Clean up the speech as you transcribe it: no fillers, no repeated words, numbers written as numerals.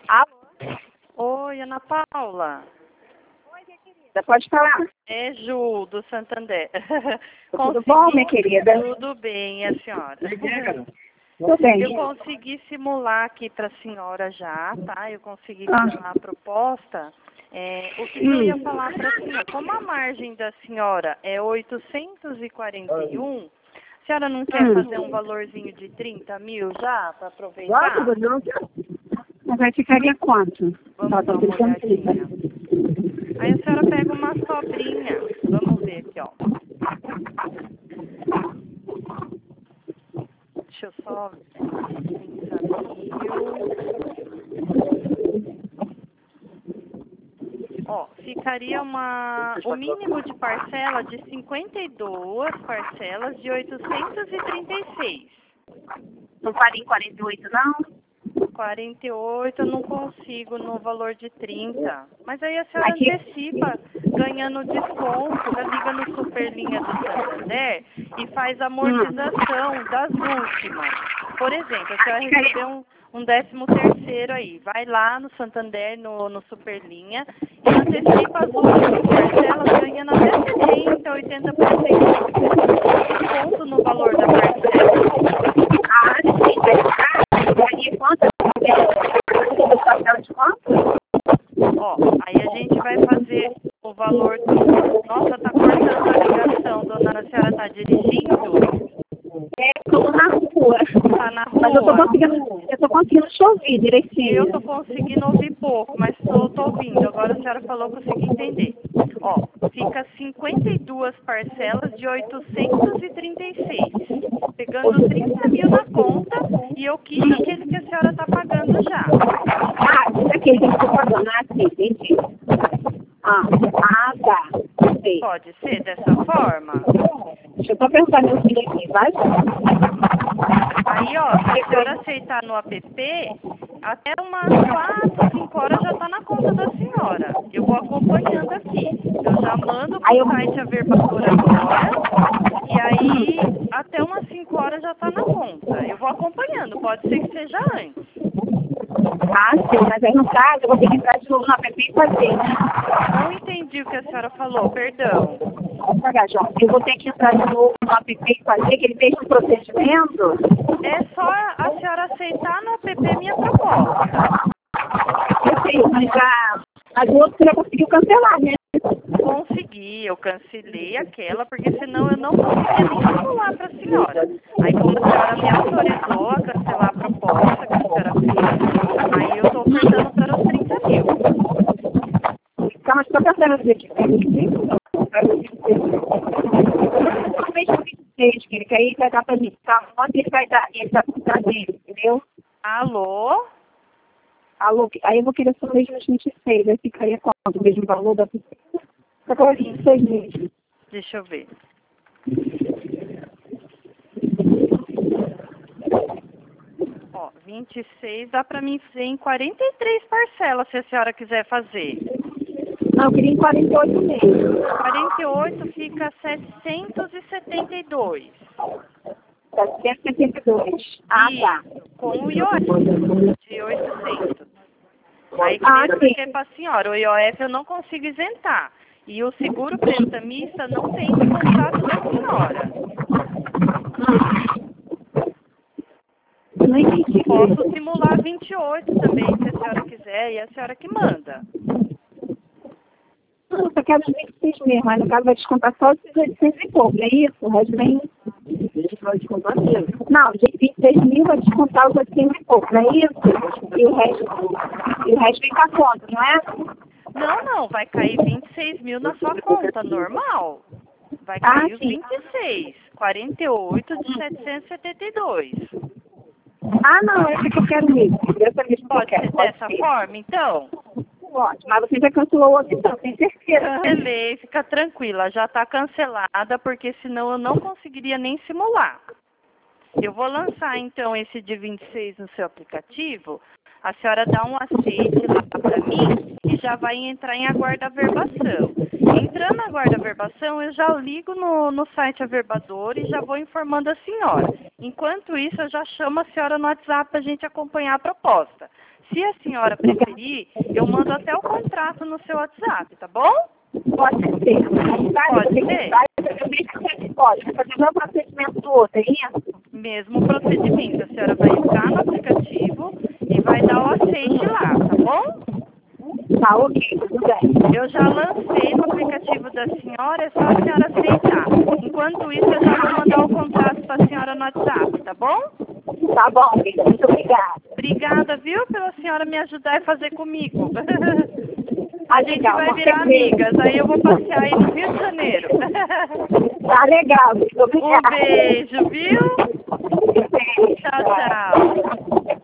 Alô? Oi, Ana Paula. Você pode falar? É Ju, do Santander. Tudo bom, minha querida? Tudo bem, e a senhora? Tudo bem. Eu consegui simular aqui para a senhora já, tá? Eu consegui simular a proposta. O que eu ia falar para a senhora? Como a margem da senhora é 841, a senhora não quer fazer um valorzinho de 30 mil já, para aproveitar? Mas vai ficaria quanto? Vamos dar uma olhadinha. Aí a senhora pega uma sobrinha. Vamos ver aqui, ó. Deixa eu só pensar Ó, ficaria o mínimo de parcela de 52 parcelas de 836. Não faria em 48, não? 48 eu não consigo no valor de 30. Mas aí a senhora antecipa ganhando desconto, liga no Superlinha do Santander e faz a amortização das últimas. Por exemplo, a senhora recebeu um 13º aí. Vai lá no Santander, no Superlinha, e antecipa as últimas parcelas ganhando até 70%, 80% de desconto no valor da parcela. Ah, sim, vai ficar. Daria quanto? De quanto? Ó, aí a gente vai fazer o valor Nossa, tá cortando a ligação, dona. A senhora tá dirigindo? Estou na rua. Tá na rua? Mas eu tô conseguindo te ouvir direitinho. Eu tô conseguindo ouvir pouco, mas tô ouvindo. Agora a senhora falou que eu consegui entender. Ó, fica 52 parcelas de 836. Pegando 30 mil na conta e eu quis aquele que a senhora tá pagando já. Ah, isso aqui que eu estou pagando. Ah, sim, entendi. Tá. Sei. Pode ser dessa forma? Deixa eu só perguntar meu filho aqui, vai? Aí, ó, se a senhora aceitar no app, até umas 4, 5 horas já tá na conta da senhora. Eu vou acompanhando aqui. Eu já mando pro site a verbadora agora. E aí, até umas 5 horas já tá na conta. Eu vou acompanhando, pode ser que seja antes. Ah, sim, mas aí no caso eu vou ter que entrar de novo no app e fazer, né? Não entendi o que a senhora falou, perdão. Vamos pagar, João. Eu vou ter que entrar de novo no app e fazer, que ele fez um procedimento. É só a senhora aceitar no app minha proposta. Eu sei, mas o outro você já conseguiu cancelar, né? Consegui, eu cancelei aquela, porque senão eu não conseguia nem simular para a senhora. Aí como a senhora me autorizou a cancelar a proposta que a senhora fez, aí eu estou ofertando para os 30 mil. Calma, estou pensando aqui. Somente 26, que aí vai dar para mim. Tá? Onde ele vai dar? Ele está por trás dele, entendeu? Alô? Alô, aí eu vou querer só mesmo os 26, aí ficaria quanto? O mesmo valor da pessoa? Só que 26 mesmo. Deixa eu ver. Ó, 26 dá para mim fazer em 43 parcelas, se a senhora quiser fazer. Não, eu queria em 48 mesmo. 48 fica 772. 772. Ah, tá. Com o IOF de 800. Aí que nem eu expliquei para a senhora, o IOF eu não consigo isentar. E o seguro prestamista não tem no contrato da senhora. Não entendi. Posso simular 28 também, se a senhora quiser, e a senhora que manda. Não, eu só quero os 26 mesmo, mas no caso vai descontar só os 800 e pouco, é isso? O resto vem... Vai descontar mesmo. Não, de 26 mil vai descontar os 800 e pouco, não é isso? E o resto vem com a conta, não é? Não, vai cair 26 mil na sua conta, normal. Vai cair os 26, 48 de 772. Ah, não, esse que eu quero mesmo. Pode ser dessa forma, então? Ótimo, mas você já cancelou o outro, então, tem certeza? Cancelei, fica tranquila, já está cancelada, porque senão eu não conseguiria nem simular. Eu vou lançar, então, esse de 26 no seu aplicativo. A senhora dá um aceite lá para mim e já vai entrar em aguarda verbação. Entrando na aguarda verbação, eu já ligo no site averbador e já vou informando a senhora. Enquanto isso, eu já chamo a senhora no WhatsApp para a gente acompanhar a proposta. Se a senhora preferir, eu mando até o contrato no seu WhatsApp, tá bom? Pode ser. Pode ser? Pode fazer o meu procedimento do outro, é isso? Mesmo procedimento. A senhora vai entrar no aplicativo e vai dar o aceite lá, tá bom? Tá, ok, tudo bem. Eu já lancei no aplicativo da senhora, é só a senhora aceitar. Enquanto isso, eu já vou mandar o contrato para a senhora no WhatsApp, tá bom? Tá bom, amiga, muito obrigada. Obrigada, viu, pela senhora me ajudar a fazer comigo. A gente legal, vai com virar certeza. amigas, aí eu vou passear aí no Rio de Janeiro. Tá legal, muito obrigada. Um beijo, viu? Beijo. Tchau, tchau.